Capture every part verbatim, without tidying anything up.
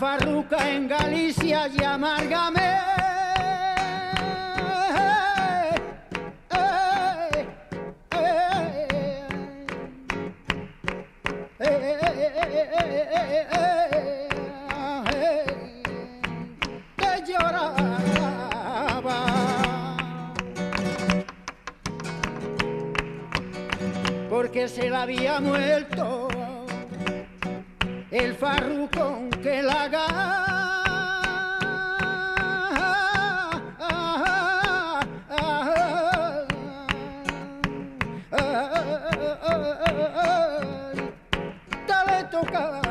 farruca en Galicia y amárgame. Que lloraba porque se la había muerto el farrucón que la le tocaba.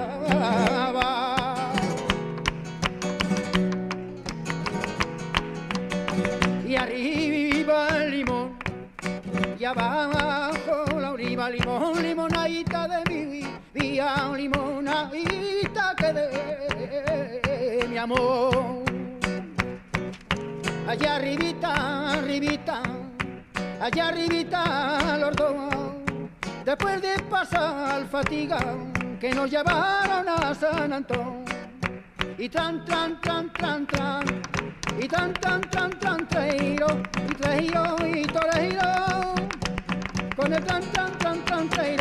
Y arriba el limón y abajo la oliva, limón, limonadita de mi vida, limonadita que de mi amor. Allá arribita, arribita, allá arribita los dos, después de pasar fatiga, que nos llevaron a San Antón. Y tran, tran, tran, tran, tran, y tran, tran, tran, tran, traído, y traído, y toreiro, con el tran, tran, tran, tran, traído.